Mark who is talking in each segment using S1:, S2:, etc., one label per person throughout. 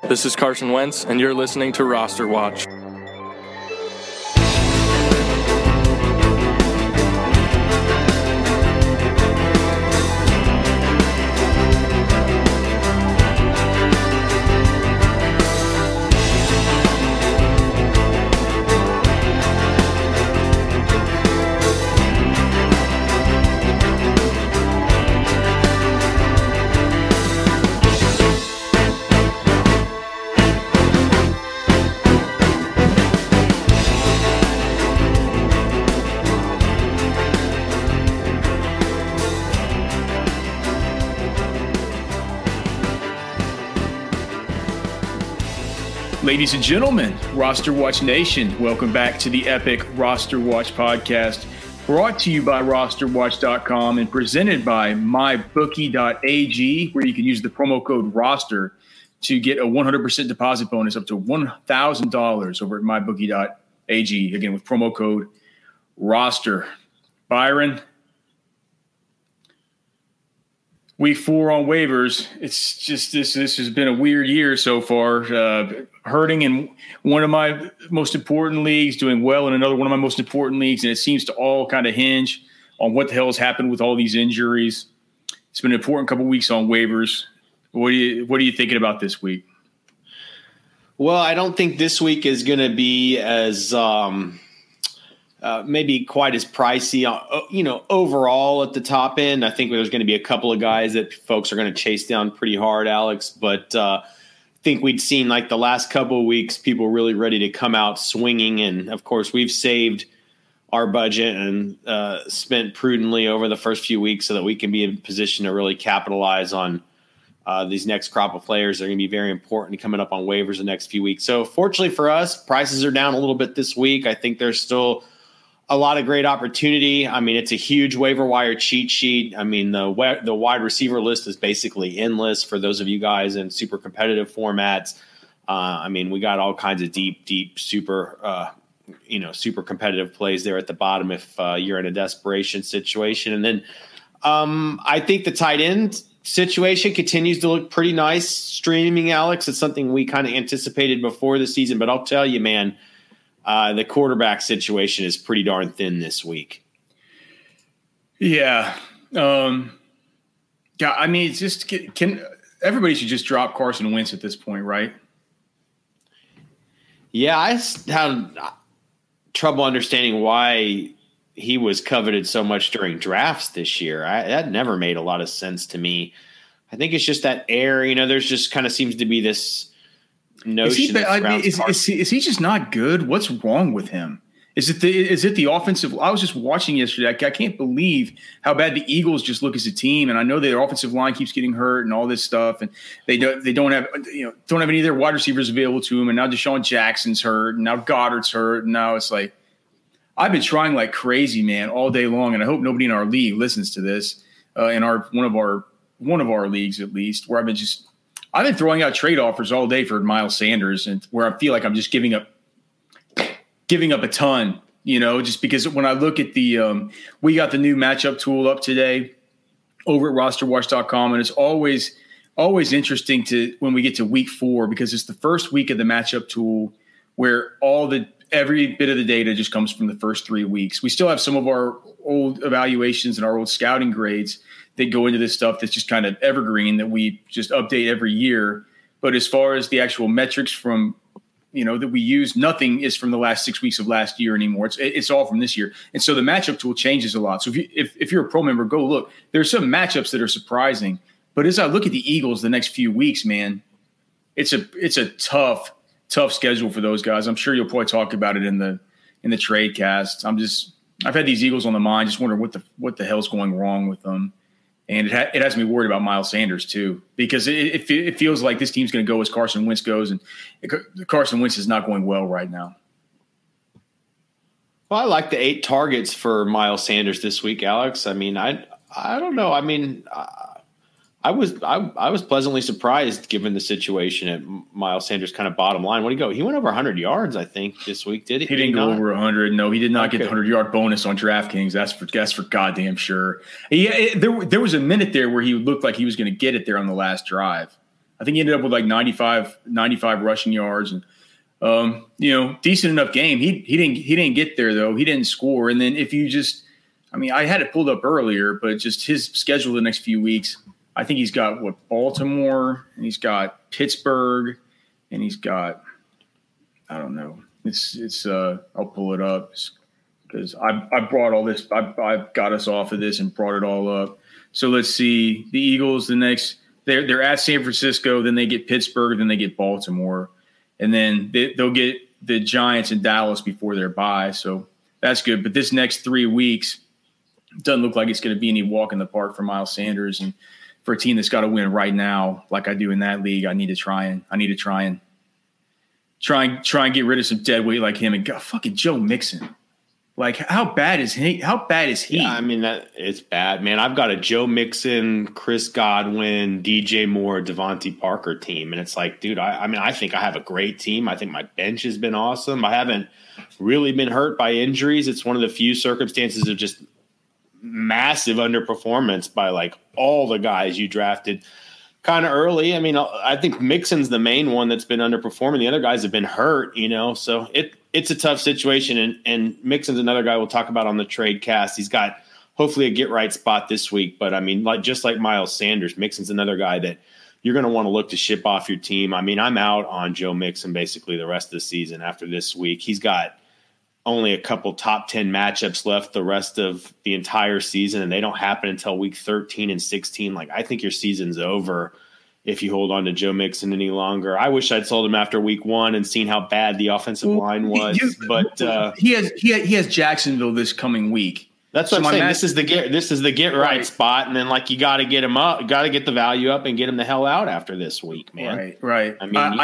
S1: This is Carson Wentz, and you're listening to Roster Watch.
S2: Ladies and gentlemen, Roster Watch Nation, welcome back to the epic Roster Watch podcast, brought to you by rosterwatch.com and presented by mybookie.ag, where you can use the promo code ROSTER to get a 100% deposit bonus up to $1,000 over at mybookie.ag, again with promo code ROSTER. Byron, Week 4 on waivers. It's just this has been a weird year so far. Hurting in one of my most important leagues, doing well in another one of my most important leagues, and it seems to all kind of hinge on what the hell has happened with all these injuries. It's been an important couple weeks on waivers. What are you thinking about this week?
S3: Well, I don't think this week is going to be as maybe quite as pricey, overall at the top end. I think there's going to be a couple of guys that folks are going to chase down pretty hard, Alex. But I think we'd seen like the last couple of weeks, people really ready to come out swinging. And, of course, we've saved our budget and spent prudently over the first few weeks so that we can be in position to really capitalize on these next crop of players. They're going to be very important coming up on waivers the next few weeks. So, fortunately for us, prices are down a little bit this week. I think there's still a lot of great opportunity. I mean, it's a huge waiver wire cheat sheet. I mean, the wide receiver list is basically endless for those of you guys in super competitive formats. I mean, we got all kinds of deep, super competitive plays there at the bottom if you're in a desperation situation. And then I think the tight end situation continues to look pretty nice streaming, Alex. It's something we kind of anticipated before the season, but I'll tell you, man, the quarterback situation is pretty darn thin this week.
S2: Yeah. I mean, it's just everybody should just drop Carson Wentz at this point, right?
S3: Yeah, I have trouble understanding why he was coveted so much during drafts this year. That never made a lot of sense to me. I think it's just that air, there's just kind of seems to be this notion.
S2: Is he just not good? What's wrong with him? Is it the offensive? I was just watching yesterday. I can't believe how bad the Eagles just look as a team. And I know their offensive line keeps getting hurt and all this stuff. And they don't have any of their wide receivers available to them. And now Deshaun Jackson's hurt. And now Goddard's hurt. And now it's like I've been trying like crazy, man, all day long. And I hope nobody in our league listens to this. In one of our leagues at least, where I've been throwing out trade offers all day for Miles Sanders, and where I feel like I'm just giving up a ton, just because when I look at we got the new matchup tool up today over at rosterwatch.com, and it's always interesting when we get to week 4, because it's the first week of the matchup tool where every bit of the data just comes from the first 3 weeks. We still have some of our old evaluations and our old scouting grades that go into this stuff that's just kind of evergreen that we just update every year. But as far as the actual metrics from, that we use, nothing is from the last 6 weeks of last year anymore. It's all from this year. And so the matchup tool changes a lot. So if you're a pro member, go look. There's some matchups that are surprising. But as I look at the Eagles the next few weeks, man, it's a tough schedule for those guys. I'm sure you'll probably talk about it in the trade cast. I've had these Eagles on the mind, just wondering what the hell's going wrong with them. And it has me worried about Miles Sanders, too, because it feels like this team's going to go as Carson Wentz goes, and Carson Wentz is not going well right now.
S3: Well, I like the 8 targets for Miles Sanders this week, Alex. I mean, I don't know. I mean, I was pleasantly surprised given the situation at Miles Sanders' kind of bottom line. What did he go? He went over 100 yards, I think, this week. Did he?
S2: He didn't go over 100. No, he did not get the 100-yard bonus on DraftKings. That's for goddamn sure. There was a minute there where he looked like he was going to get it there on the last drive. I think he ended up with like 95 rushing yards and decent enough game. He didn't get there though. He didn't score. And then if you just, I had it pulled up earlier, but just his schedule the next few weeks, I think he's got Baltimore, and he's got Pittsburgh, and he's got, I don't know. It's I'll pull it up because I brought all this. I got us off of this and brought it all up. So let's see. The Eagles, the next, they're at San Francisco, then they get Pittsburgh, then they get Baltimore. And then they'll get the Giants and Dallas before their bye. So that's good. But this next 3 weeks doesn't look like it's going to be any walk in the park for Miles Sanders. And for a team that's got to win right now, like I do in that league, I need to try and get rid of some dead weight like him. And fucking Joe Mixon. Like, how bad is he?
S3: Yeah, it's bad, man. I've got a Joe Mixon, Chris Godwin, DJ Moore, Devontae Parker team, and it's like, dude, I think I have a great team. I think my bench has been awesome. I haven't really been hurt by injuries. It's one of the few circumstances of just massive underperformance by like all the guys you drafted kind of early. I think Mixon's the main one that's been underperforming. The other guys have been hurt, so it's a tough situation. And Mixon's another guy we'll talk about on the trade cast. He's got hopefully a get right spot this week. But just like Miles Sanders, Mixon's another guy that you're going to want to look to ship off your team. I'm out on Joe Mixon basically the rest of the season after this week. He's got only a couple top 10 matchups left the rest of the entire season, and they don't happen until week 13 and 16. Like, I think your season's over if you hold on to Joe Mixon any longer. I wish I'd sold him after week 1 and seen how bad the offensive line was.
S2: He has Jacksonville this coming week.
S3: That's what I'm saying. This is the get right spot, and then you got to get him up, got to get the value up, and get him the hell out after this week, man.
S2: Right.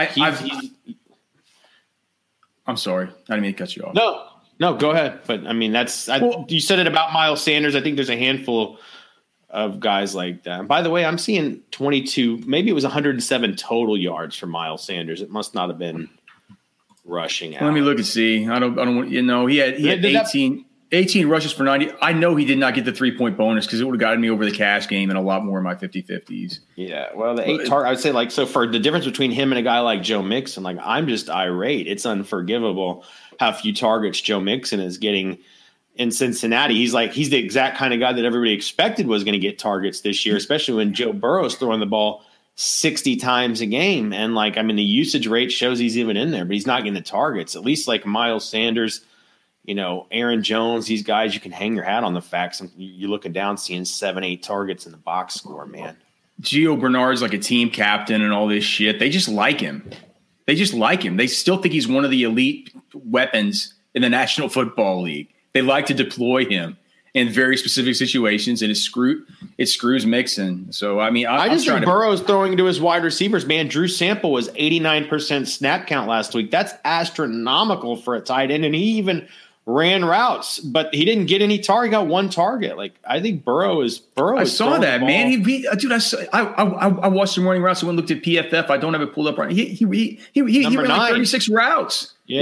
S2: I'm sorry, I didn't mean to cut you off.
S3: No, go ahead. But you said it about Miles Sanders. I think there's a handful of guys like that. And by the way, I'm seeing 22, maybe it was 107 total yards for Miles Sanders. It must not have been rushing out.
S2: Let me look and see. I don't. He had 18 rushes for 90. I know he did not get the 3-point bonus because it would have gotten me over the cash game and a lot more in my 50-50s.
S3: Yeah, well, the 8 I would say so for the difference between him and a guy like Joe Mixon, I'm just irate. It's unforgivable how few targets Joe Mixon is getting in Cincinnati. He's the exact kind of guy that everybody expected was going to get targets this year, especially when Joe Burrow's throwing the ball 60 times a game. And the usage rate shows he's even in there, but he's not getting the targets. At least Miles Sanders, Aaron Jones, these guys, you can hang your hat on the facts. You're looking down, seeing 7-8 targets in the box score, man. Gio
S2: Bernard's like a team captain and all this shit. They just like him. They still think he's one of the elite weapons in the National Football League. They like to deploy him in very specific situations, and it screws Mixon. So, I just think
S3: Burrow's throwing to his wide receivers, man. Drew Sample was 89% snap count last week. That's astronomical for a tight end, and he even ran routes, but he didn't get any target. He got one target. I think Burrow is.
S2: I saw that, man. I watched the morning routes. I went and looked at PFF. I don't have it pulled up right. He ran 36 routes.
S3: Yeah,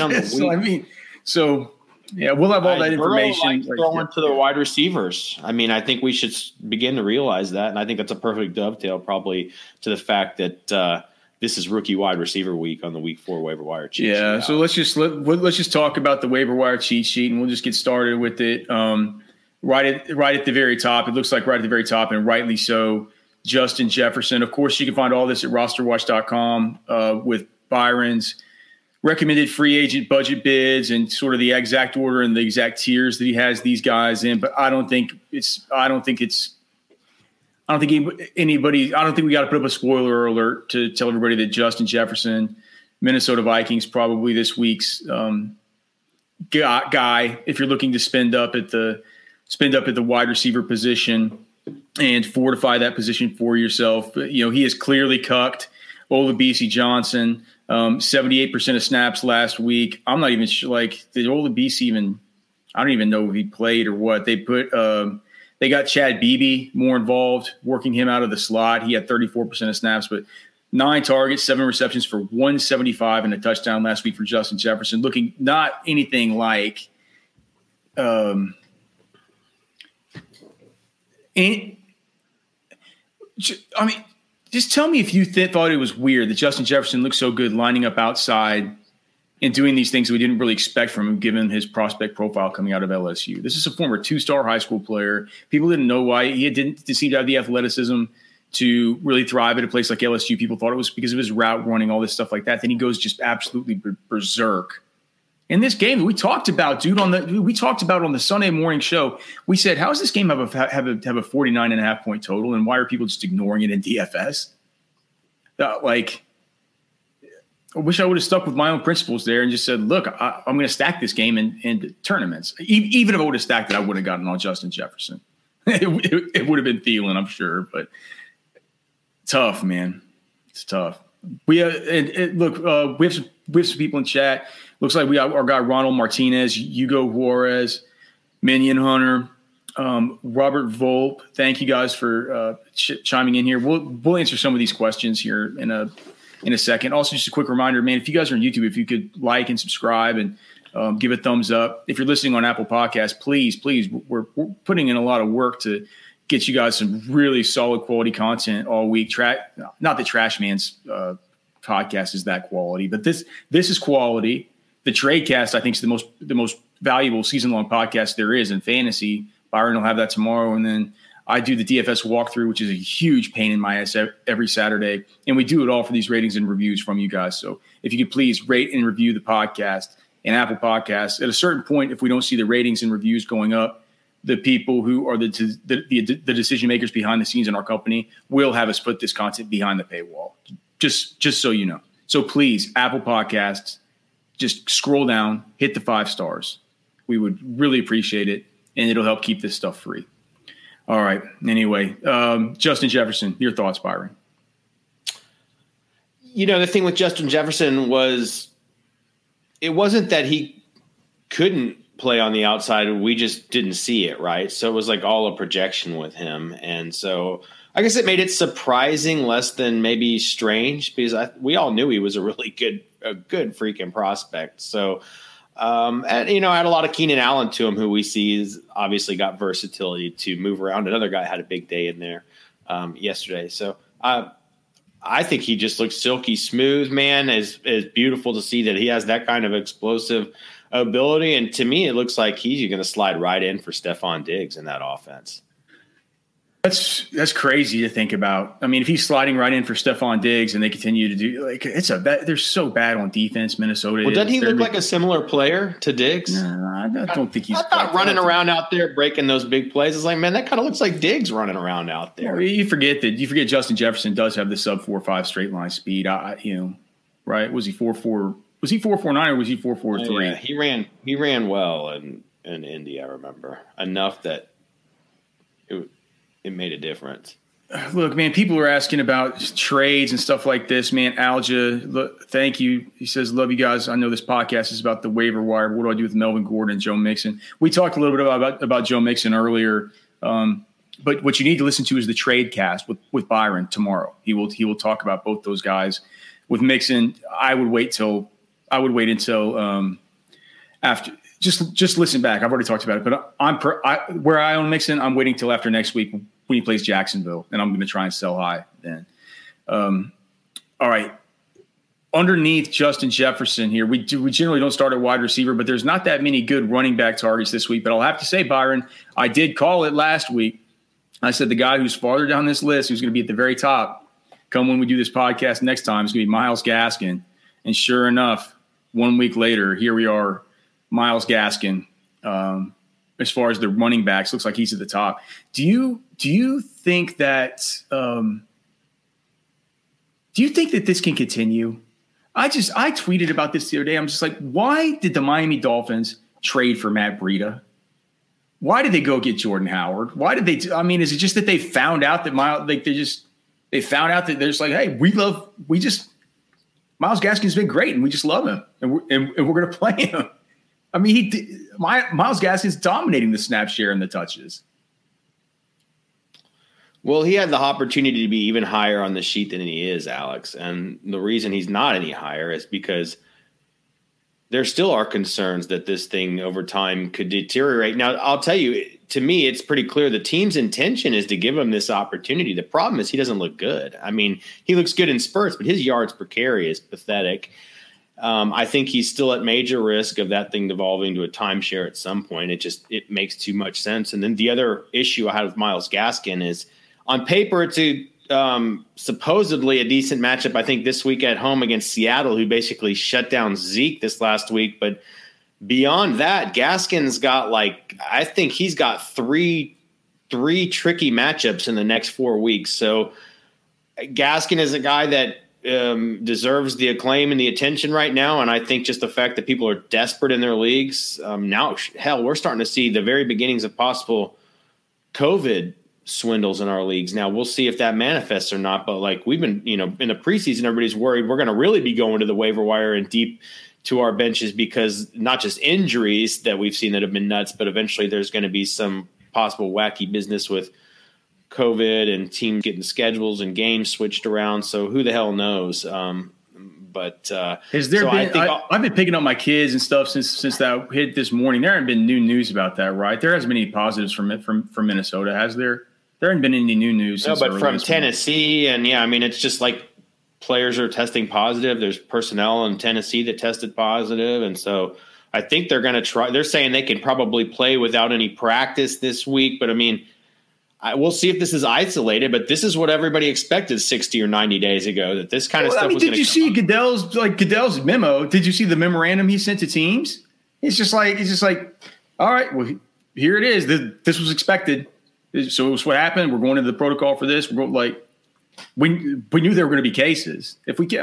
S2: yeah, we'll have all that information.
S3: Throwing to the wide receivers. I think we should begin to realize that, and I think that's a perfect dovetail, probably, to the fact that this is rookie wide receiver week on the week 4 waiver wire cheat sheet.
S2: Yeah, so let's just talk about the waiver wire cheat sheet, and we'll just get started with it. Right at the very top, it looks like right at the very top, and rightly so, Justin Jefferson. Of course, you can find all this at rosterwatch.com with Byron's recommended free agent budget bids and sort of the exact order and the exact tiers that he has these guys in. But I don't think we got to put up a spoiler alert to tell everybody that Justin Jefferson, Minnesota Vikings, probably this week's guy. If you're looking to spend up at the wide receiver position and fortify that position for yourself, he is clearly cucked Olabisi Johnson. 78% of snaps last week. I'm not even sure, did Olabisi even – I don't even know if he played or what. They got Chad Beebe more involved, working him out of the slot. He had 34% of snaps, but 9 targets, 7 receptions for 175 and a touchdown last week for Justin Jefferson, looking not anything like Just tell me if you thought it was weird that Justin Jefferson looked so good lining up outside and doing these things we didn't really expect from him, given his prospect profile coming out of LSU. This is a former 2-star high school player. People didn't know why he didn't seem to have the athleticism to really thrive at a place like LSU. People thought it was because of his route running, all this stuff like that. Then he goes just absolutely berserk. In this game that we talked about, dude, on the Sunday morning show, we said, how does this game have a 49.5 point total, and why are people just ignoring it in DFS? I wish I would have stuck with my own principles there and just said, look, I'm going to stack this game in tournaments. Even if I would have stacked it, I would have gotten on Justin Jefferson. It would have been Thielen, I'm sure, but tough, man. It's tough. We have some people in chat. Looks like we got our guy Ronald Martinez, Hugo Juarez, Minion Hunter, Robert Volpe. Thank you guys for chiming in here. We'll answer some of these questions here in a second. Also, just a quick reminder, man, if you guys are on YouTube, if you could like and subscribe and give a thumbs up. If you're listening on Apple Podcasts, please, we're putting in a lot of work to get you guys some really solid quality content all week. Not that Trash Man's podcast is that quality, but this is quality. The Tradecast, I think, is the most valuable season-long podcast there is in fantasy. Byron will have that tomorrow, and then I do the DFS walkthrough, which is a huge pain in my ass every Saturday. And we do it all for these ratings and reviews from you guys. So if you could please rate and review the podcast and Apple Podcasts. At a certain point, if we don't see the ratings and reviews going up, the people who are the decision makers behind the scenes in our company will have us put this content behind the paywall. Just so you know. So please, Apple Podcasts, just scroll down, hit the 5 stars. We would really appreciate it, and it'll help keep this stuff free. All right. Anyway, Justin Jefferson, your thoughts, Byron?
S3: The thing with Justin Jefferson was it wasn't that he couldn't play on the outside. We just didn't see it, right? So it was like all a projection with him. And so I guess it made it surprising less than maybe strange, because we all knew he was a really good freaking prospect. So and add a lot of Keenan Allen to him, who we see has obviously got versatility to move around. Another guy had a big day in there yesterday. So I think he just looks silky smooth, man. It's beautiful to see that he has that kind of explosive ability. And to me, it looks like he's going to slide right in for Stephon Diggs in that offense.
S2: That's crazy to think about. I mean, if he's sliding right in for Stephon Diggs and they continue to do they're so bad on defense, Minnesota.
S3: Well, doesn't he look like a similar player to Diggs?
S2: No, I don't think he's
S3: not running around out there breaking those big plays. It's like, man, that kind of looks like Diggs running around out there.
S2: Well, you forget Justin Jefferson does have the sub 4.5 straight line speed. Right? Was he 4.4? Was he 4.49 or was he 4.43?
S3: Yeah, he ran well in Indy. I remember enough that it made a difference.
S2: Look, man, people are asking about trades and stuff like this, man. Alja, thank you. He says, love you guys. I know this podcast is about the waiver wire. What do I do with Melvin Gordon and Joe Mixon? We talked a little bit about Joe Mixon earlier. But what you need to listen to is the trade cast with Byron tomorrow. He will talk about both those guys. With Mixon, I would wait until after. Just listen back. I've already talked about it, but where I own Mixon, I'm waiting till after next week when he plays Jacksonville, and I'm going to try and sell high then. All right. Underneath Justin Jefferson here, we generally don't start at wide receiver, but there's not that many good running back targets this week. But I'll have to say, Byron, I did call it last week. I said the guy who's farther down this list, who's going to be at the very top, come when we do this podcast next time, is going to be Myles Gaskin. And sure enough, 1 week later, here we are. Myles Gaskin, as far as the running backs, looks like he's at the top. Do you think that this can continue? I tweeted about this the other day. I'm just like, why did the Miami Dolphins trade for Matt Breida? Why did they go get Jordan Howard? Why did they? I mean, is it just that they found out that they found out that they're just like, hey, Myles Gaskin's been great and we just love him and we're going to play him. I mean, Myles Gaskin's dominating the snap share and the touches.
S3: Well, he had the opportunity to be even higher on the sheet than he is, Alex. And the reason he's not any higher is because there still are concerns that this thing over time could deteriorate. Now, I'll tell you, to me, it's pretty clear the team's intention is to give him this opportunity. The problem is he doesn't look good. I mean, he looks good in spurts, but his yards per carry is pathetic. I think he's still at major risk of that thing devolving to a timeshare at some point. It makes too much sense. And then the other issue I had with Myles Gaskin is, on paper, it's supposedly a decent matchup, I think, this week at home against Seattle, who basically shut down Zeke this last week. But beyond that, Gaskin's got I think he's got three tricky matchups in the next 4 weeks. So Gaskin is a guy that deserves the acclaim and the attention right now. And I think just the fact that people are desperate in their leagues now, we're starting to see the very beginnings of possible COVID swindles in our leagues. Now we'll see if that manifests or not. But we've been, in the preseason, everybody's worried we're going to really be going to the waiver wire and deep to our benches because not just injuries that we've seen that have been nuts, but eventually there's going to be some possible wacky business with COVID and teams getting schedules and games switched around. So who the hell knows? But
S2: has there been? I've been picking up my kids and stuff since that hit this morning. There hasn't been new news about that, right? There hasn't been any positives from Minnesota, has there? There hasn't been any new news.
S3: No, but from Tennessee, and it's just players are testing positive. There's personnel in Tennessee that tested positive, and so I think they're going to try. They're saying they can probably play without any practice this week, but we'll see if this is isolated, but this is what everybody expected 60 or 90 days ago, that this kind of stuff was going to come. Did you see
S2: Goodell's memo? Did you see the memorandum he sent to teams? It's just like, all right, well, here it is. This was expected. So it was what happened. We're going into the protocol for this. We knew there were going to be cases.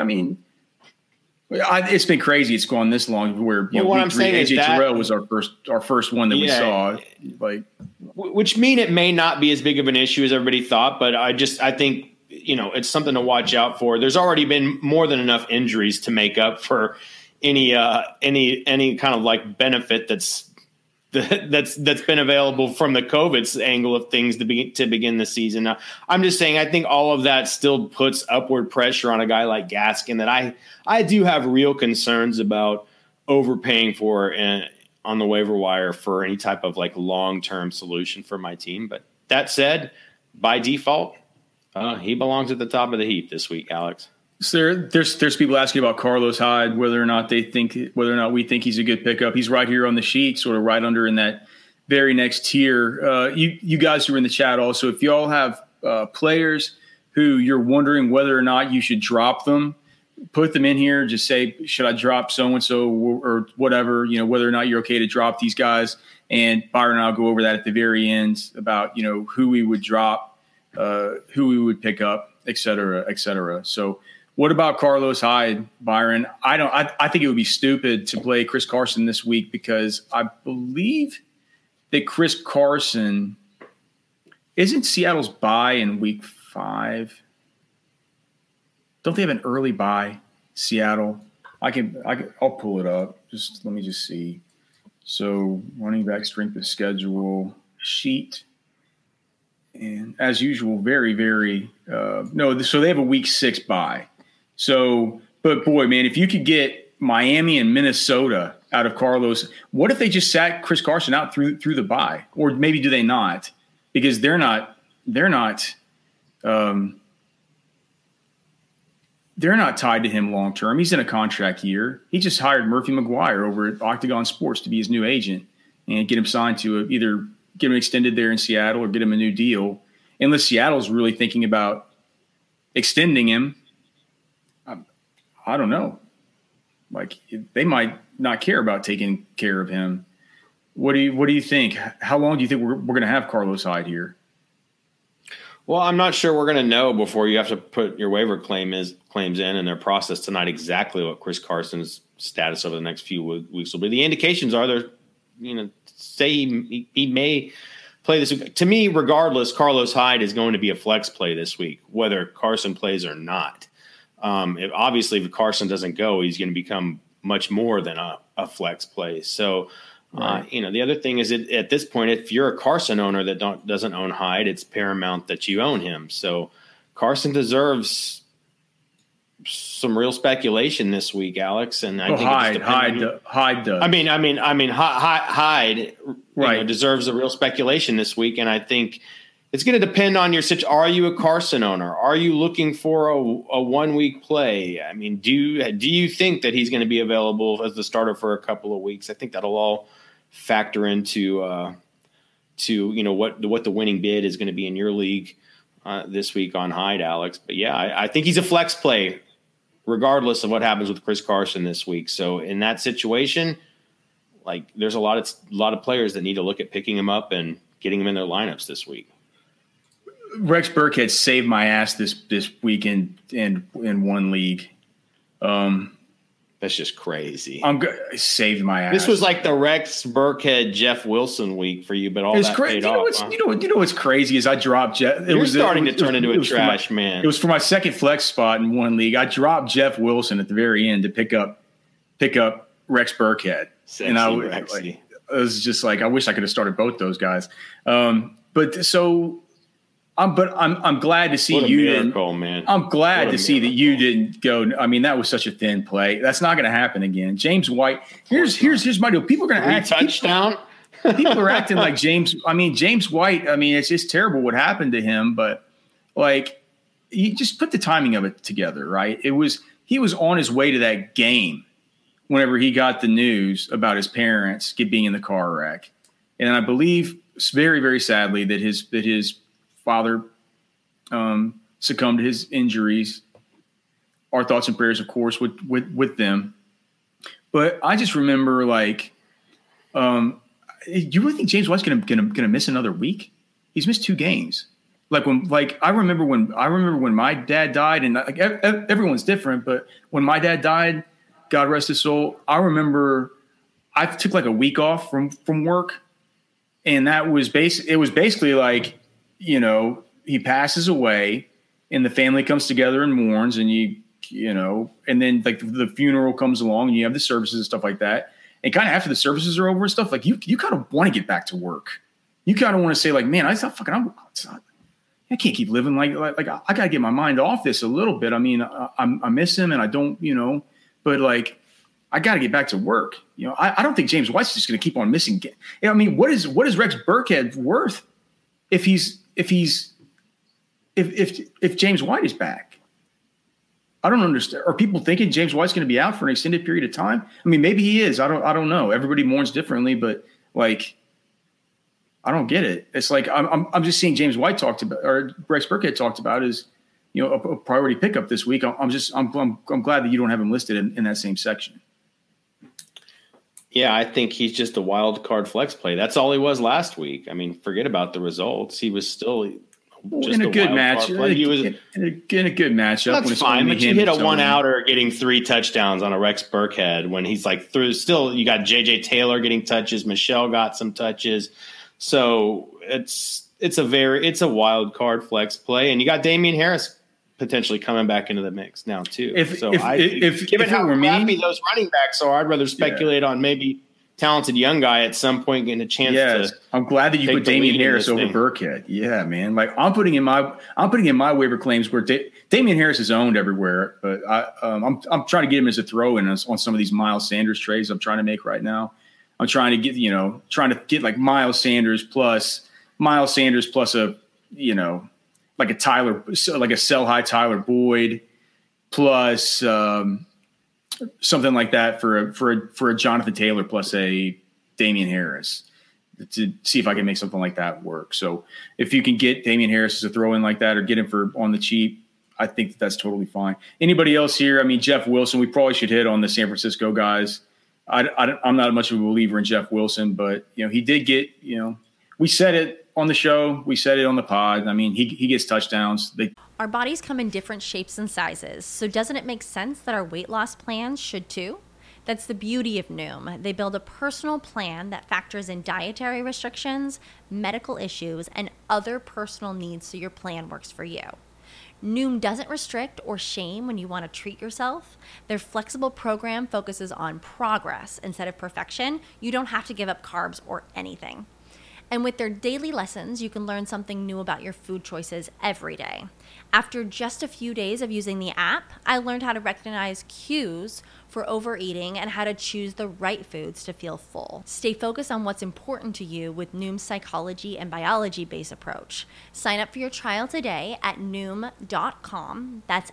S2: It's been crazy. It's gone this long where week 3 AJ Terrell was our first one that we saw.
S3: Which mean it may not be as big of an issue as everybody thought, but I think it's something to watch out for. There's already been more than enough injuries to make up for any kind of benefit that's been available from the COVID angle of things to begin the season. Now, I'm just saying, I think all of that still puts upward pressure on a guy like Gaskin that I do have real concerns about overpaying for on the waiver wire for any type of long-term solution for my team. But that said, by default, he belongs at the top of the heap this week, Alex.
S2: So there's people asking about Carlos Hyde, whether or not we think he's a good pickup. He's right here on the sheet, sort of right under in that very next tier. You guys who are in the chat also, if y'all have players who you're wondering whether or not you should drop them, put them in here. Just say, should I drop so-and-so or whatever, whether or not you're okay to drop these guys. And Byron and I'll go over that at the very end about, who we would drop, who we would pick up, et cetera, et cetera. So what about Carlos Hyde, Byron? I think it would be stupid to play Chris Carson this week because I believe that Chris Carson isn't Seattle's bye in week 5. Don't they have an early bye, Seattle? I'll pull it up. Let me see. So running back strength of schedule sheet. And as usual, very, very so they have a week 6 bye. So, but boy, man, if you could get Miami and Minnesota out of Carlos, what if they just sat Chris Carson out through the bye? Or maybe do they not? Because they're not tied to him long term. He's in a contract year. He just hired Murphy McGuire over at Octagon Sports to be his new agent and get him signed to either get him extended there in Seattle or get him a new deal. Unless Seattle's really thinking about extending him, I don't know. They might not care about taking care of him. What do you think? How long do you think we're going to have Carlos Hyde here?
S3: Well, I'm not sure we're going to know before you have to put your waiver claims in and their process tonight exactly what Chris Carson's status over the next few weeks will be. The indications are there, say he may play this week. To me, regardless, Carlos Hyde is going to be a flex play this week, whether Carson plays or not. Obviously, if Carson doesn't go, he's going to become much more than a flex play. So, right. The other thing is at this point, if you're a Carson owner that doesn't own Hyde, it's paramount that you own him. So Carson deserves some real speculation this week, Alex. And I think
S2: Hyde does.
S3: Hyde
S2: right.
S3: Deserves a real speculation this week, and I think it's going to depend on your situation. Are you a Carson owner? Are you looking for a 1 week play? I mean, do you think that he's going to be available as the starter for a couple of weeks? I think that'll all factor into what the winning bid is going to be in your league this week on Hyde, Alex. But yeah, I think he's a flex play regardless of what happens with Chris Carson this week. So in that situation, like there's a lot of players that need to look at picking him up and getting him in their lineups this week.
S2: Rex Burkhead saved my ass this weekend in one league.
S3: That's just crazy.
S2: Saved my ass.
S3: This was like the Rex Burkhead, Jeff Wilson week for you, but all that paid off.
S2: You know what's crazy is I dropped Jeff.
S3: You're starting to turn into a trash man.
S2: It was for my second flex spot in one league. I dropped Jeff Wilson at the very end to pick up Rex Burkhead.
S3: Sexy,
S2: and I was just like, I wish I could have started both those guys. I'm glad to see you didn't.
S3: Man.
S2: I'm glad to see that you didn't go. I mean, that was such a thin play. That's not going to happen again. James White. Here's my deal. People are going to act
S3: touchdown.
S2: People are acting like James. I mean, James White. I mean, it's just terrible what happened to him. But like, you just put the timing of it together, right? He was on his way to that game whenever he got the news about his parents being in the car wreck, and I believe very, very sadly that his father succumbed to his injuries. Our thoughts and prayers, of course, with them. But I just remember, like, do you really think James White's gonna miss another week? He's missed 2 games. I remember when my dad died, and like everyone's different, but when my dad died, God rest his soul, I remember I took like a week off from work, and that was basically like, you know, he passes away and the family comes together and mourns, and and then like the funeral comes along and you have the services and stuff like that. And kind of after the services are over and stuff, like you kind of want to get back to work. You kind of want to say like, man, I can't keep living like I got to get my mind off this a little bit. I mean, I miss him and I don't, but like, I got to get back to work. I don't think James White's just going to keep on missing. I mean, what is Rex Burkhead worth if James White is back? I don't understand. Are people thinking James White's going to be out for an extended period of time? I mean, maybe he is. I don't know. Everybody mourns differently, but like, I don't get it. It's like I'm just seeing James White talked about, or Rex Burkhead talked about, as a priority pickup this week. I'm glad that you don't have him listed in that same section.
S3: Yeah, I think he's just a wild card flex play. That's all he was last week. I mean, forget about the results. He was still just
S2: in a good match. He was in a good matchup.
S3: That's fine, but you hit a one-outer getting 3 touchdowns on a Rex Burkhead when he's like through. Still, you got J.J. Taylor getting touches. Michelle got some touches. So it's a wild card flex play, and you got Damian Harris potentially coming back into the mix now too. Given how crappy those running backs are, I'd rather speculate on maybe talented young guy at some point getting a chance.
S2: Yes, I'm glad that you put Damian Harris over Burkhead. Yeah, man. Like I'm putting in my waiver claims where Damian Harris is owned everywhere, but I'm trying to get him as a throw-in on some of these Miles Sanders trades I'm trying to make right now. I'm trying to get like Miles Sanders plus a like a Tyler, like a sell high Tyler Boyd plus something like that for a Jonathan Taylor plus a Damian Harris to see if I can make something like that work. So if you can get Damian Harris as a throw in like that or get him for on the cheap, I think that's totally fine. Anybody else here? I mean, Jeff Wilson, we probably should hit on the San Francisco guys. I'm not much of a believer in Jeff Wilson, but he did get, we said it on the show, we said it on the pod. I mean, he gets touchdowns.
S4: Our bodies come in different shapes and sizes, so doesn't it make sense that our weight loss plans should too? That's the beauty of Noom. They build a personal plan that factors in dietary restrictions, medical issues, and other personal needs so your plan works for you. Noom doesn't restrict or shame when you want to treat yourself. Their flexible program focuses on progress instead of perfection. You don't have to give up carbs or anything. And with their daily lessons, you can learn something new about your food choices every day. After just a few days of using the app, I learned how to recognize cues for overeating and how to choose the right foods to feel full. Stay focused on what's important to you with Noom's psychology and biology-based approach. Sign up for your trial today at Noom.com. That's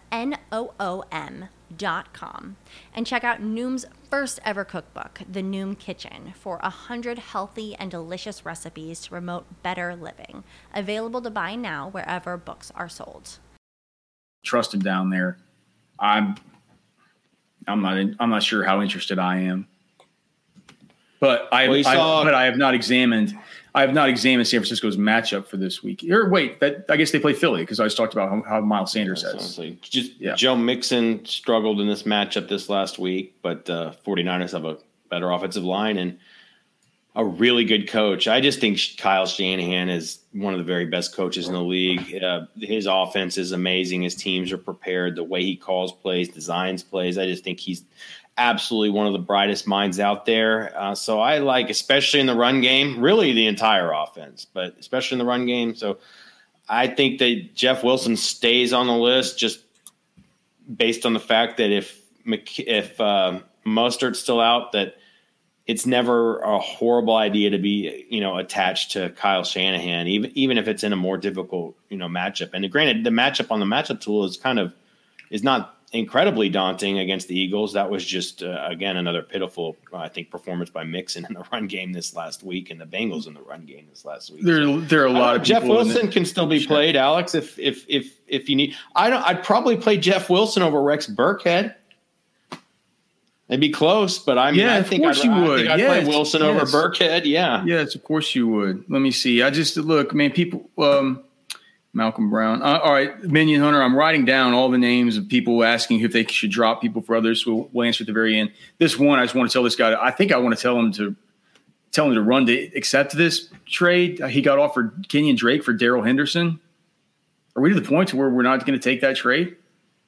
S4: Noom.com. And check out Noom's first ever cookbook, The Noom Kitchen, for 100 healthy and delicious recipes to promote better living. Available to buy now wherever books are sold.
S2: Trust him down there. I'm not sure how interested I am, but I have not examined San Francisco's matchup for this week. Or wait, I guess they play Philly because I just talked about how Miles Sanders has.
S3: Joe Mixon struggled in this matchup this last week, but 49ers have a better offensive line and a really good coach. I just think Kyle Shanahan is one of the very best coaches in the league. His offense is amazing. His teams are prepared. The way he calls plays, designs plays. I just think he's absolutely one of the brightest minds out there. So I like, especially in the run game, really the entire offense, but especially in the run game. So I think that Jeff Wilson stays on the list just based on the fact that if Mostert's still out, that it's never a horrible idea to be, attached to Kyle Shanahan, even if it's in a more difficult, matchup. And granted, the matchup on the matchup tool is not incredibly daunting against the Eagles. That was just, again, another pitiful, I think, performance by Mixon in the run game this last week and the Bengals in the run game this last week.
S2: There are a lot of
S3: Jeff Wilson can still be played, Alex, if you need. I'd probably play Jeff Wilson over Rex Burkhead. It'd be close, but I think I'd play Wilson over Burkhead. Yeah.
S2: Yes, of course you would. Let me see. People, Malcolm Brown. All right, Minion Hunter, I'm writing down all the names of people asking if they should drop people for others. We'll answer at the very end. This one, I just want to tell this guy, I think I want to tell him to run to accept this trade. He got offered Kenyon Drake for Darrell Henderson. Are we to the point to where we're not going to take that trade?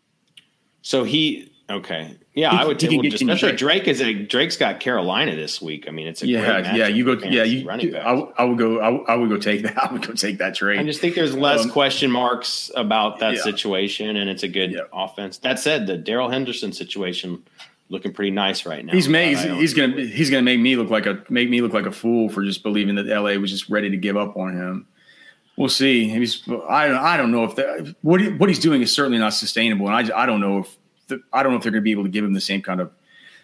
S3: Okay. Yeah, I would take especially Drake's got Carolina this week. I mean, it's a great matchup.
S2: I would go take that. I would go take that trade.
S3: I just think there's less question marks about that situation, and it's a good offense. That said, the Darrell Henderson situation looking pretty nice right now.
S2: He's gonna make me look like a fool for just believing that LA was just ready to give up on him. We'll see. I don't know if what he's doing is certainly not sustainable, and I don't know if they're going to be able to give him the same kind of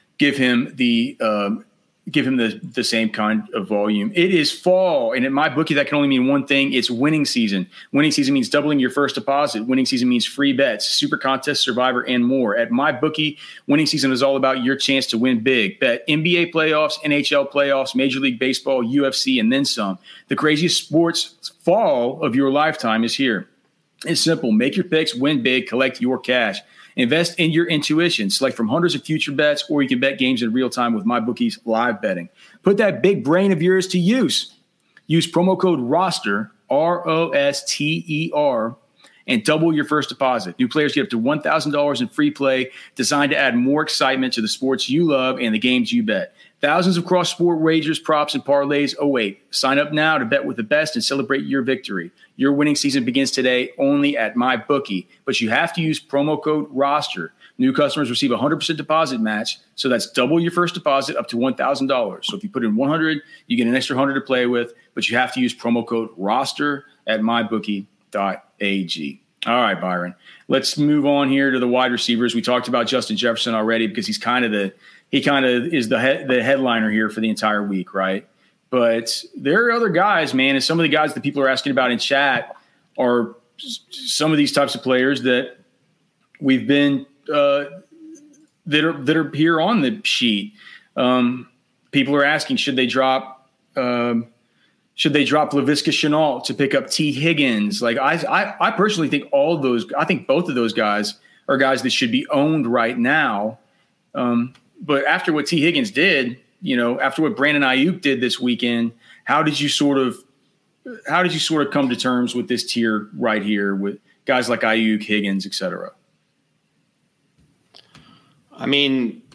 S2: the same kind of volume. It is fall, and in my bookie, that can only mean one thing. It's winning season. Winning season means doubling your first deposit. Winning season means free bets, super contest, survivor, and more. At my bookie, winning season is all about your chance to win big. Bet NBA playoffs, NHL playoffs, Major League Baseball, UFC, and then some. The craziest sports fall of your lifetime is here. It's simple. Make your picks, win big, collect your cash. Invest in your intuition. Select from hundreds of future bets, or you can bet games in real time with MyBookie's live betting. Put that big brain of yours to use. Use promo code ROSTER, ROSTER, and double your first deposit. New players get up to $1,000 in free play, designed to add more excitement to the sports you love and the games you bet. Thousands of cross-sport wagers, props, and parlays await. Sign up now to bet with the best and celebrate your victory. Your winning season begins today only at MyBookie, but you have to use promo code ROSTER. New customers receive a 100% deposit match, so that's double your first deposit up to $1,000. So if you put in $100, you get an extra $100 to play with, but you have to use promo code ROSTER at mybookie.ag. All right, Byron. Let's move on here to the wide receivers. We talked about Justin Jefferson already because he kind of is the headliner here for the entire week, right? But there are other guys, man, and some of the guys that people are asking about in chat are some of these types of players that we've been that are here on the sheet. People are asking, should they drop Laviska Shenault to pick up T. Higgins? Like I personally think I think both of those guys are guys that should be owned right now. But after what T. Higgins did, after what Brandon Ayuk did this weekend, how did you sort of come to terms with this tier right here with guys like Ayuk, Higgins, et cetera?
S3: I mean,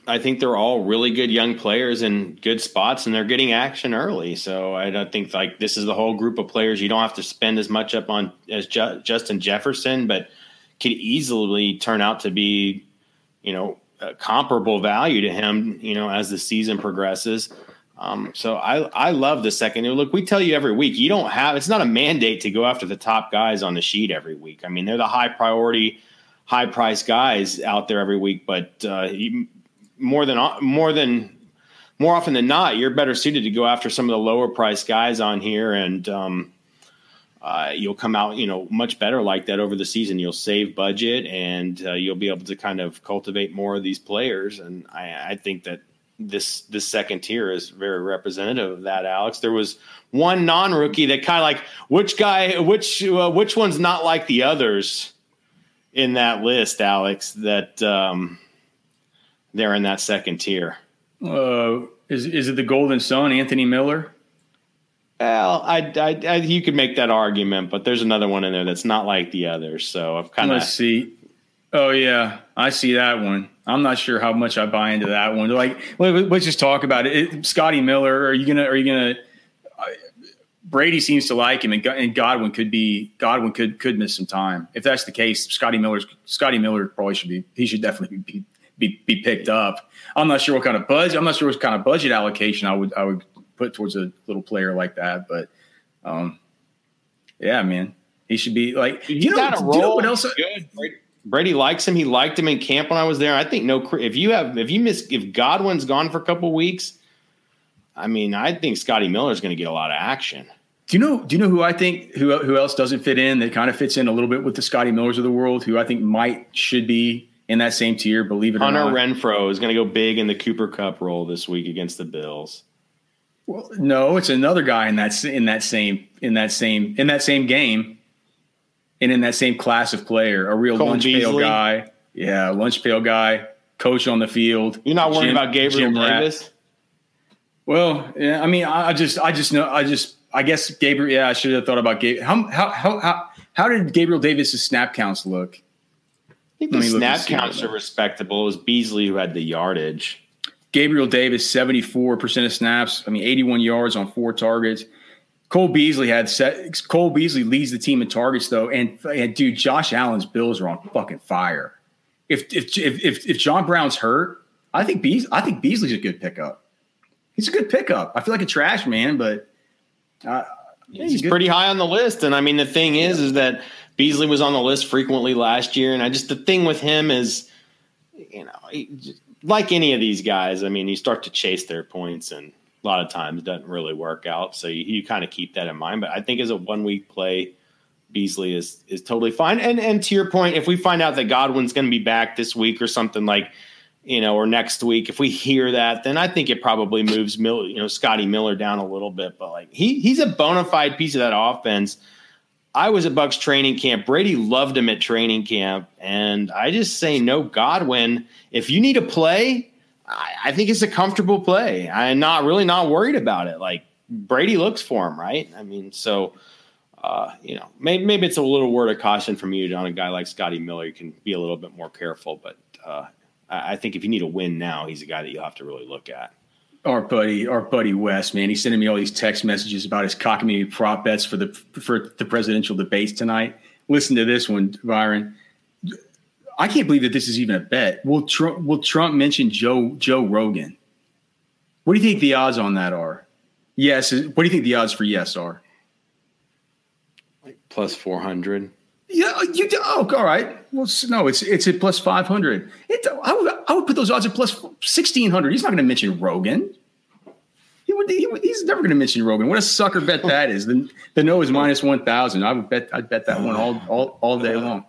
S3: I think they're all really good young players in good spots, and they're getting action early. So I don't think like this is the whole group of players you don't have to spend as much up on as Justin Jefferson, but could easily turn out to be, a comparable value to him, as the season progresses. So I love the second. Look, we tell you every week, it's not a mandate to go after the top guys on the sheet every week. I mean, they're the high priority, high price guys out there every week, but more often than not, you're better suited to go after some of the lower price guys on here, and you'll come out, much better like that over the season. You'll save budget, and you'll be able to kind of cultivate more of these players. And I think that this second tier is very representative of that, Alex. There was one non-rookie that kind of like which one's not like the others in that list, Alex, that they're in that second tier.
S2: Is it the Golden Son, Anthony Miller?
S3: Well, you could make that argument, but there's another one in there that's not like the others. So I've kind of
S2: let's see. Oh yeah, I see that one. I'm not sure how much I buy into that one. Like, let's just talk about it. Scotty Miller. Are you gonna? Brady seems to like him, and Godwin could miss some time. If that's the case, Scotty Miller probably should definitely be picked up. I'm not sure what kind of budget allocation I would put towards a little player like that, but yeah, man, he should be like. Do you know what else?
S3: Good. Brady likes him. He liked him in camp when I was there. I think if Godwin's gone for a couple weeks, I mean, I think Scotty Miller is going to get a lot of action.
S2: Do you know who I think who else doesn't fit in that kind of fits in a little bit with the Scotty Millers of the world, who I think should be in that same tier, believe it or not?
S3: Hunter Renfrow is going to go big in the Cooper Kupp role this week against the Bills.
S2: Well, no, it's another guy in that same game, and in that same class of player, a real lunch pail guy. Yeah, lunch pail guy, coach on the field.
S3: You're not worried about Gabriel Davis?
S2: Well, yeah, I mean, I guess Gabriel. Yeah, I should have thought about Gabriel. How did Gabriel Davis' snap counts look?
S3: I think the snap counts are respectable. It was Beasley who had the yardage.
S2: Gabriel Davis, 74% of snaps. 81 yards on 4 targets. Cole Beasley leads the team in targets though, and dude, Josh Allen's Bills are on fucking fire. If John Brown's hurt, I think Beasley's a good pickup. He's a good pickup. I feel like a trash man, but
S3: he's pretty high on the list. And I mean, the thing is that Beasley was on the list frequently last year, and the thing with him is, like any of these guys, I mean, you start to chase their points, and a lot of times it doesn't really work out. So you kind of keep that in mind. But I think as a 1 week play, Beasley is totally fine. And to your point, if we find out that Godwin's going to be back this week or something like, or next week, if we hear that, then I think it probably moves Scotty Miller down a little bit. But like he's a bona fide piece of that offense. I was at Bucks training camp. Brady loved him at training camp. And I just say no Godwin. If you need a play, I think it's a comfortable play. I'm not worried about it. Like Brady looks for him, right? I mean, so, maybe it's a little word of caution from you on a guy like Scotty Miller. You can be a little bit more careful. But I think if you need a win now, he's a guy that you'll have to really look at.
S2: Our buddy Wes, man, he's sending me all these text messages about his cockamamie prop bets for the presidential debates tonight. Listen to this one, Byron. I can't believe that this is even a bet. Will Trump mention Joe Rogan? What do you think the odds on that are? Yes. What do you think the odds for yes are?
S3: Like plus 400.
S2: Yeah. All right. Well, no, it's at plus 500. I would put those odds at plus 1,600. He's not going to mention Rogan. He's never going to mention Rogan. What a sucker bet that is. The no is minus 1,000. I'd bet that one all day long.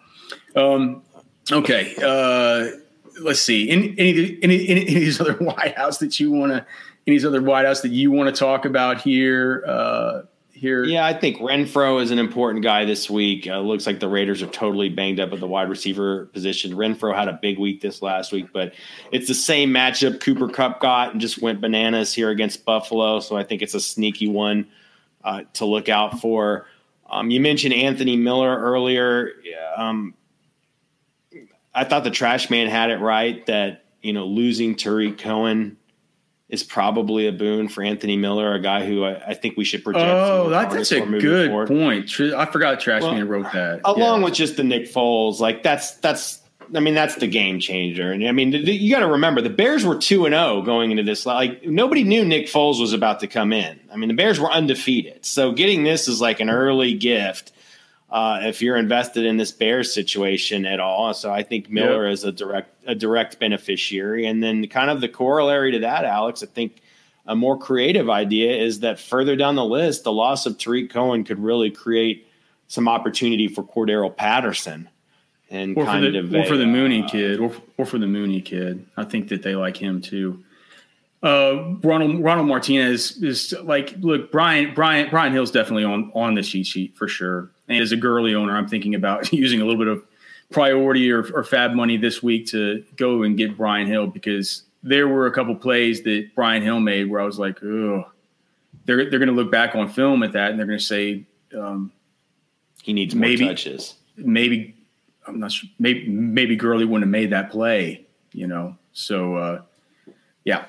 S2: Okay. Let's see. Any of these other wideouts that you want to talk about here?
S3: Yeah, I think Renfrow is an important guy this week. Looks like the Raiders are totally banged up at the wide receiver position. Renfrow had a big week this last week, but it's the same matchup Cooper Kupp got and just went bananas here against Buffalo. So I think it's a sneaky one to look out for. You mentioned Anthony Miller earlier. I thought the trash man had it right that losing Tariq Cohen is probably a boon for Anthony Miller, a guy who I think we should project.
S2: Oh, that's a good point. I forgot Trash Man wrote that.
S3: Along with just the Nick Foles, like that's the game changer. And I mean, you got to remember the Bears were 2-0 going into this. Like nobody knew Nick Foles was about to come in. I mean, the Bears were undefeated. So getting this is like an early gift if you're invested in this Bears situation at all. So I think Miller is a direct beneficiary. And then kind of the corollary to that, Alex, I think a more creative idea is that further down the list, the loss of Tariq Cohen could really create some opportunity for Cordero Patterson. And
S2: or for the Mooney kid, or for the Mooney kid. I think that they like him too. Ronald Martinez is like, look, Brian Hill's definitely on the cheat sheet for sure. And as a Gurley owner, I'm thinking about using a little bit of priority or fab money this week to go and get Brian Hill, because there were a couple plays that Brian Hill made where I was like, oh, they're going to look back on film at that and they're going to say
S3: he needs more touches.
S2: Maybe. I'm not sure. Maybe Gurley wouldn't have made that play, So, yeah.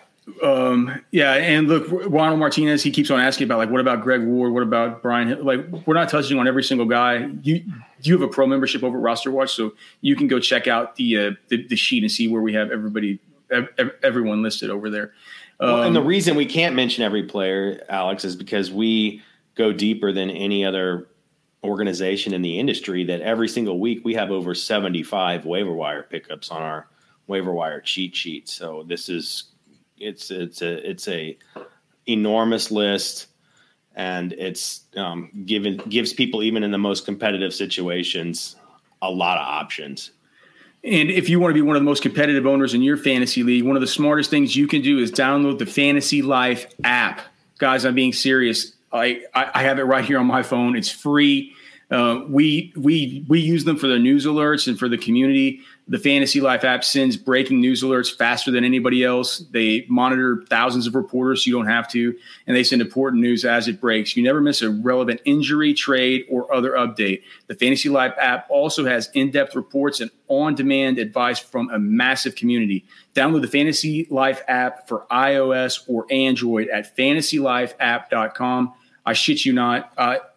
S2: And look, Ronald Martinez, he keeps on asking about, like, what about Greg Ward? What about Brian Hill? Like, we're not touching on every single guy. You have a pro membership over at Roster Watch, so you can go check out the sheet and see where we have everyone listed over there.
S3: And the reason we can't mention every player, Alex, is because we go deeper than any other organization in the industry. That every single week we have over 75 waiver wire pickups on our waiver wire cheat sheet. So this is it's a enormous list, and it's gives people, even in the most competitive situations, a lot of options.
S2: And if you want to be one of the most competitive owners in your fantasy league, one of the smartest things you can do is download the Fantasy Life app. Guys, I'm being serious. I have it right here on my phone. It's free. We use them for the news alerts and for the community. The Fantasy Life app sends breaking news alerts faster than anybody else. They monitor thousands of reporters, so you don't have to, and they send important news as it breaks. You never miss a relevant injury, trade, or other update. The Fantasy Life app also has in-depth reports and on-demand advice from a massive community. Download the Fantasy Life app for iOS or Android at fantasylifeapp.com. I shit you not.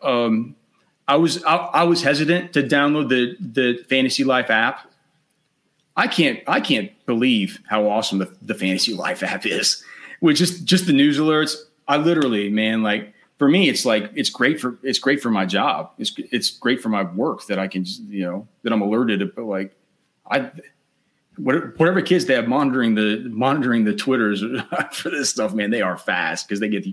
S2: I was hesitant to download the Fantasy Life app. I can't believe how awesome the Fantasy Life app is. With just the news alerts. I literally, man, like, for me, it's like it's great for my job. It's great for my work that I can, that I'm alerted to, like, whatever kids they have monitoring the Twitters for this stuff, man, they are fast because they get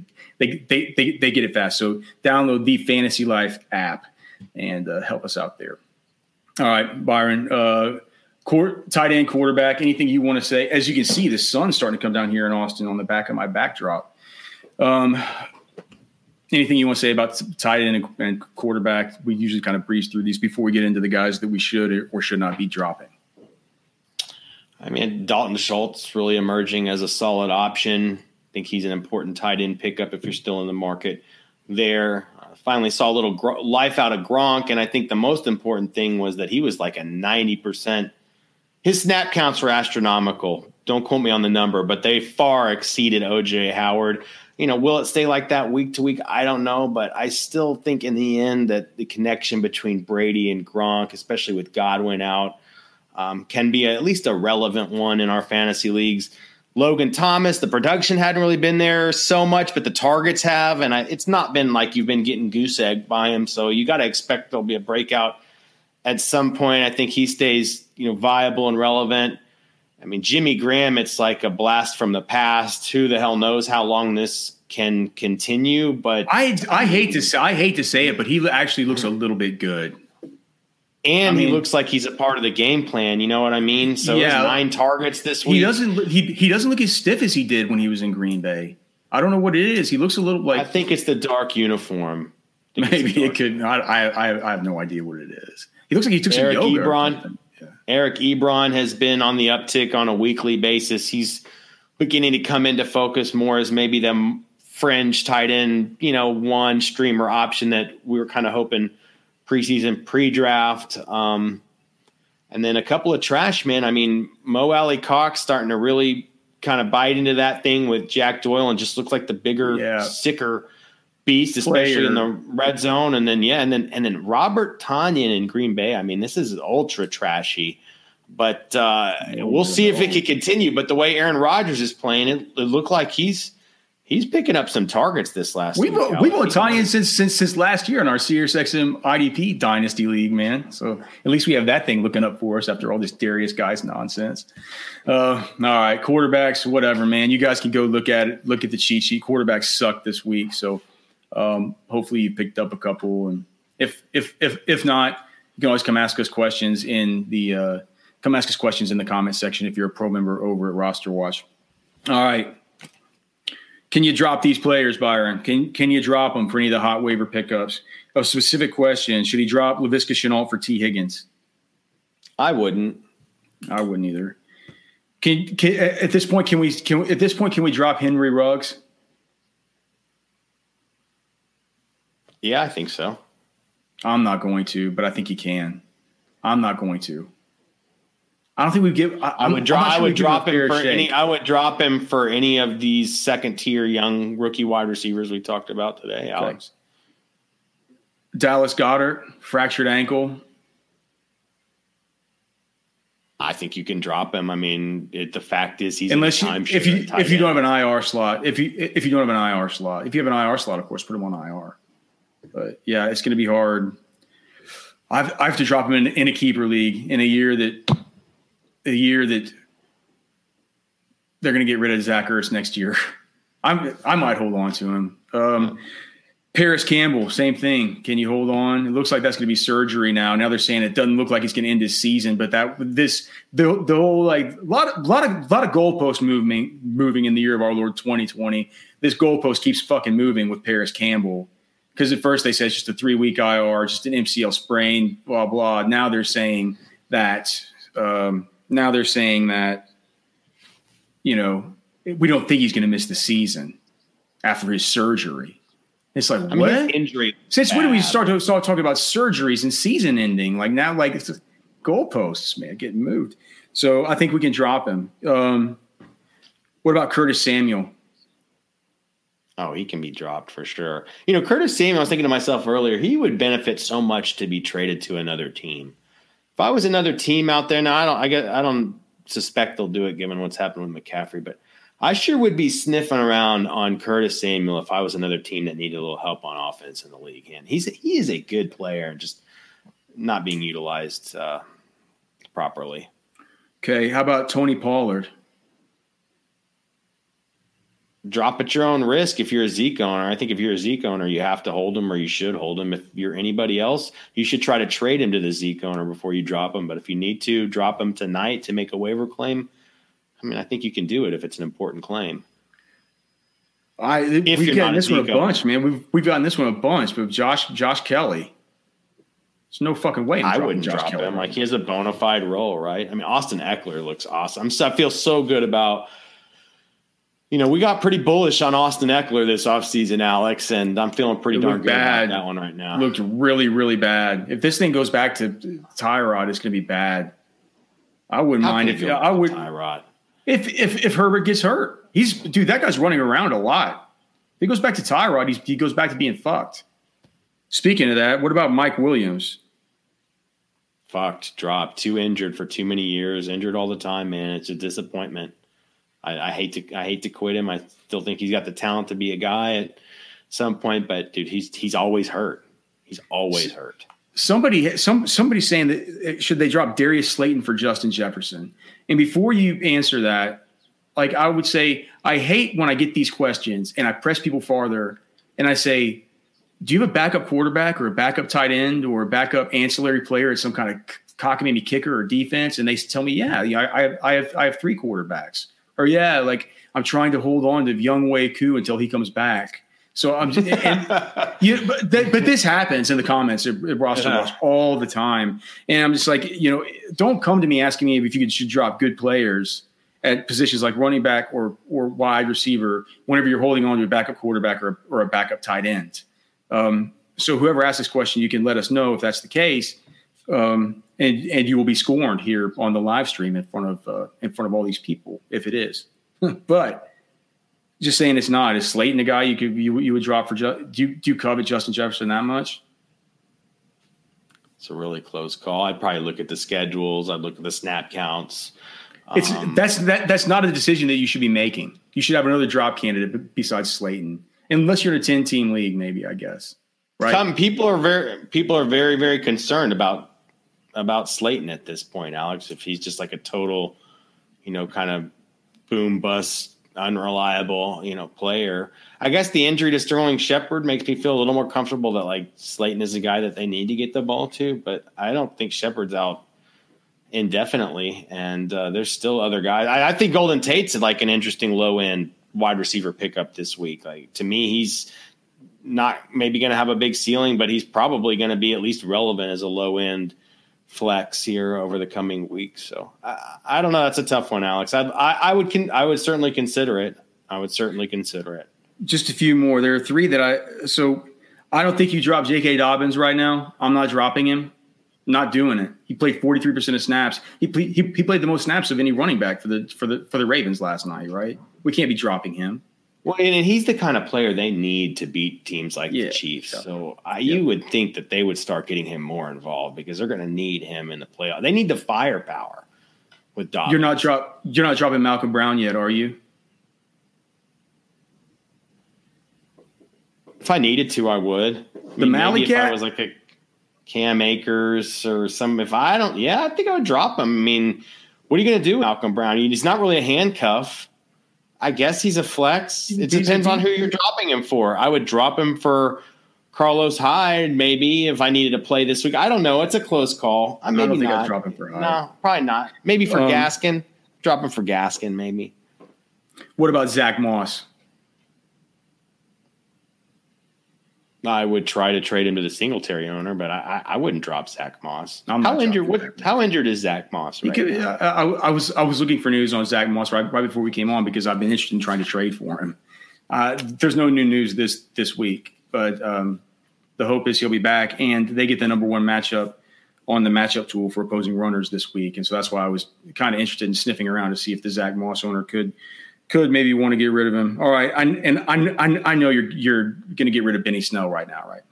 S2: it fast. So download the Fantasy Life app and help us out there. All right, Byron, tight end, quarterback, anything you want to say? As you can see, the sun's starting to come down here in Austin on the back of my backdrop. Anything you want to say about tight end and quarterback? We usually kind of breeze through these before we get into the guys that we should or should not be dropping.
S3: I mean, Dalton Schultz really emerging as a solid option. I think he's an important tight end pickup if you're still in the market there. Finally saw a little life out of Gronk, and I think the most important thing was that he was like a 90%. His snap counts were astronomical. Don't quote me on the number, but they far exceeded O.J. Howard. Will it stay like that week to week? I don't know, but I still think in the end that the connection between Brady and Gronk, especially with Godwin out, can be at least a relevant one in our fantasy leagues. Logan Thomas, the production hadn't really been there so much, but the targets have, and it's not been like you've been getting goose egg by him. So you got to expect there'll be a breakout at some point. I think he stays, viable and relevant. I mean, Jimmy Graham, it's like a blast from the past. Who the hell knows how long this can continue? But
S2: I hate to say it, but he actually looks a little bit good.
S3: And he looks like he's a part of the game plan. You know what I mean? So yeah, 9 targets this week.
S2: He doesn't look as stiff as he did when he was in Green Bay. I don't know what it is. He looks a little like.
S3: I think it's the dark uniform.
S2: Maybe it could. I have no idea what it is. He looks like he took some yoga.
S3: Eric Ebron has been on the uptick on a weekly basis. He's beginning to come into focus more as maybe the fringe tight end, one streamer option that we were kind of hoping preseason, pre-draft. And then a couple of trash men. I mean, Mo Alley Cox starting to really kind of bite into that thing with Jack Doyle and just looks like the bigger, sicker beast, especially in the red zone. And then Robert Tonyan in Green Bay. I mean, this is ultra trashy. But we'll see if it can continue. But the way Aaron Rodgers is playing, it looked like he's picking up some targets this last week.
S2: We've owned Tonyan since last year in our SiriusXM IDP Dynasty League, man. So at least we have that thing looking up for us after all this Darius Guys nonsense. All right, quarterbacks, whatever, man. You guys can go look at it. Look at the cheat sheet. Quarterbacks sucked this week, so hopefully you picked up a couple. And if not, you can always come ask us questions in the comment section if you're a pro member over at Roster Watch. All right. Can you drop these players, Byron? Can you drop them for any of the hot waiver pickups? A specific question: should he drop Laviska Shenault for T. Higgins?
S3: I wouldn't.
S2: I wouldn't either. At this point, can we drop Henry Ruggs?
S3: Yeah, I think so.
S2: I'm not going to, but I think he can. I'm not going to. I don't think we give. I would
S3: drop him for any of these second tier young rookie wide receivers we talked about today, Alex.
S2: Okay. Dallas Goedert, fractured ankle.
S3: I think you can drop him. I mean, the fact is he's
S2: if you don't have an IR slot. If you don't have an IR slot, if you have an IR slot, of course, put him on IR. But yeah, it's going to be hard. I have to drop him in a keeper league in a year that they're going to get rid of Zach Ertz next year. I might hold on to him. Paris Campbell, same thing. Can you hold on? It looks like that's going to be surgery now. Now they're saying it doesn't look like he's going to end his season, but the whole like lot of goalpost moving in the year of our Lord 2020. This goalpost keeps fucking moving with Paris Campbell. Because at first they said it's just a 3-week IR, just an MCL sprain, blah blah. Now they're saying that. You know, we don't think he's going to miss the season after his surgery. It's like, what?
S3: Injury.
S2: Since when do we start talking about surgeries and season ending? Like now, like it's goalposts, man, getting moved. So I think we can drop him. What about Curtis Samuel?
S3: Oh, he can be dropped for sure. You know, Curtis Samuel, I was thinking to myself earlier, he would benefit so much to be traded to another team. If I was another team out there, now I don't suspect they'll do it given what's happened with McCaffrey, but I sure would be sniffing around on Curtis Samuel if I was another team that needed a little help on offense in the league. And he is a good player, just not being utilized properly.
S2: Okay, how about Tony Pollard?
S3: Drop at your own risk if you're a Zeke owner. I think if you're a Zeke owner, you have to hold him or you should hold him. If you're anybody else, you should try to trade him to the Zeke owner before you drop him. But if you need to drop him tonight to make a waiver claim, I mean, I think you can do it if it's an important claim.
S2: We've gotten this one a bunch, man. We've gotten this one a bunch, but Josh Kelly. There's no fucking way.
S3: I wouldn't drop him. Like, he has a bona fide role, right? I mean, Austin Eckler looks awesome. I feel so good about. You know, we got pretty bullish on Austin Eckler this offseason, Alex, and I'm feeling pretty darn good about that one right now.
S2: Looked really, really bad. If this thing goes back to Tyrod, it's going to be bad. I wouldn't mind if I would. Tyrod. If Herbert gets hurt, that guy's running around a lot. If he goes back to Tyrod, he goes back to being fucked. Speaking of that, what about Mike Williams?
S3: Fucked, dropped, too injured for too many years, injured all the time, man. It's a disappointment. I hate to quit him. I still think he's got the talent to be a guy at some point, but dude, he's always hurt. He's always hurt. Somebody's
S2: saying that should they drop Darius Slayton for Justin Jefferson? And before you answer that, like I would say, I hate when I get these questions and I press people farther and I say, do you have a backup quarterback or a backup tight end or a backup ancillary player at some kind of cockamamie kicker or defense? And they tell me, yeah, I have 3 quarterbacks. Or yeah, like I'm trying to hold on to Younghoe Koo until he comes back. So I'm just, but this happens in the comments at Roster Watch all the time, and I'm just like, don't come to me asking me if you should drop good players at positions like running back or wide receiver whenever you're holding on to a backup quarterback or a backup tight end. So whoever asks this question, you can let us know if that's the case. And and you will be scorned here on the live stream in front of all these people if it is. But just saying it's not. Is Slayton a guy you would drop for? Do you covet Justin Jefferson that much?
S3: It's a really close call. I'd probably look at the schedules. I'd look at the snap counts.
S2: That's not a decision that you should be making. You should have another drop candidate besides Slayton, unless you're in a 10-team league, maybe, I guess. Right?
S3: Some people are very, very concerned about Slayton at this point, Alex. If he's just like a total, kind of boom bust, unreliable, player. I guess the injury to Sterling Shepard makes me feel a little more comfortable that like Slayton is a guy that they need to get the ball to, but I don't think Shepard's out indefinitely. And there's still other guys. I think Golden Tate's like an interesting low end wide receiver pickup this week. Like to me, he's not maybe going to have a big ceiling, but he's probably going to be at least relevant as a low end flex here over the coming weeks. So I don't know. That's a tough one, Alex. I would certainly consider it.
S2: Just a few more. There are three that I don't think you drop J.K. Dobbins right now. I'm not dropping him. Not doing it. He played 43% of snaps. He played the most snaps of any running back for the Ravens last night. Right? We can't be dropping him.
S3: Well, and he's the kind of player they need to beat teams like the Chiefs. So you would think that they would start getting him more involved because they're going to need him in the playoff. They need the firepower with Dobbins.
S2: You're not dropping Malcolm Brown yet, are you?
S3: If I needed to, I would.
S2: Malley
S3: cat? If I was like a Cam Akers or some, I think I would drop him. I mean, what are you going to do, Malcolm Brown? He's not really a handcuff. I guess he's a flex. It depends on who you're dropping him for. I would drop him for Carlos Hyde, maybe, if I needed to play this week. I don't know. It's a close call.
S2: I don't think I'd drop him for Hyde.
S3: No, probably not. Maybe for Gaskin. Drop him for Gaskin, maybe.
S2: What about Zach Moss?
S3: I would try to trade him to the Singletary owner, but I wouldn't drop Zach Moss. How injured is Zach Moss right now?
S2: I was looking for news on Zach Moss right before we came on because I've been interested in trying to trade for him. There's no new news this week, but the hope is he'll be back, and they get the number one matchup on the matchup tool for opposing runners this week, and so that's why I was kind of interested in sniffing around to see if the Zach Moss owner could maybe want to get rid of him. All right, I know you're going to get rid of Benny Snell right now, right?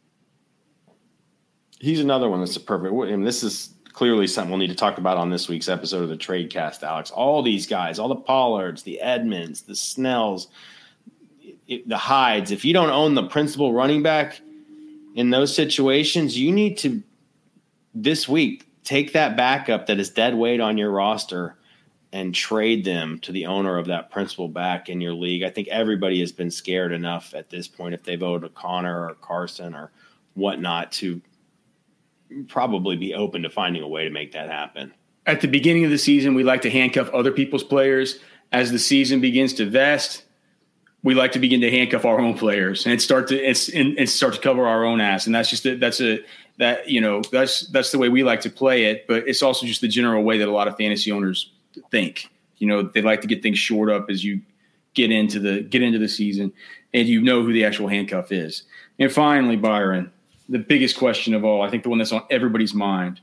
S3: He's another one that's a perfect. And this is clearly something we'll need to talk about on this week's episode of the Tradecast, Alex. All these guys, all the Pollards, the Edmonds, the Snells, the Hydes. If you don't own the principal running back in those situations, you need to this week take that backup that is dead weight on your roster and trade them to the owner of that principal back in your league. I think everybody has been scared enough at this point if they vote Connor or Carson or whatnot to probably be open to finding a way to make that happen.
S2: At the beginning of the season, we like to handcuff other people's players. As the season begins to vest, we like to begin to handcuff our own players and start to cover our own ass. And that's the way we like to play it. But it's also just the general way that a lot of fantasy owners think. They like to get things shored up as you get into the season and who the actual handcuff is. And finally, Byron, the biggest question of all, I think the one that's on everybody's mind.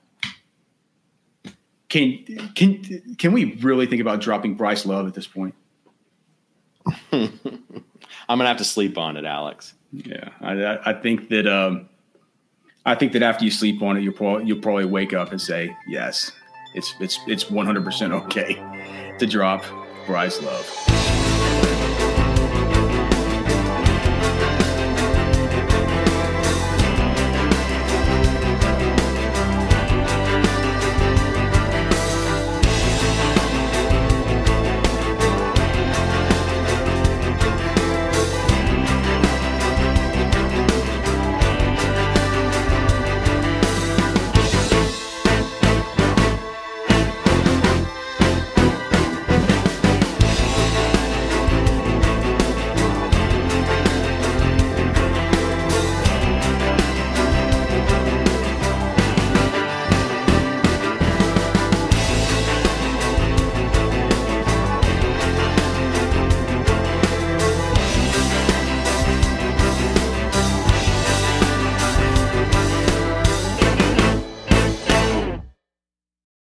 S2: Can we really think about dropping Bryce Love at this point?
S3: I'm gonna have to sleep on it, Alex.
S2: Yeah, I think that after you sleep on it, you'll probably wake up and say, yes, it's 100% okay to drop Bryce Love.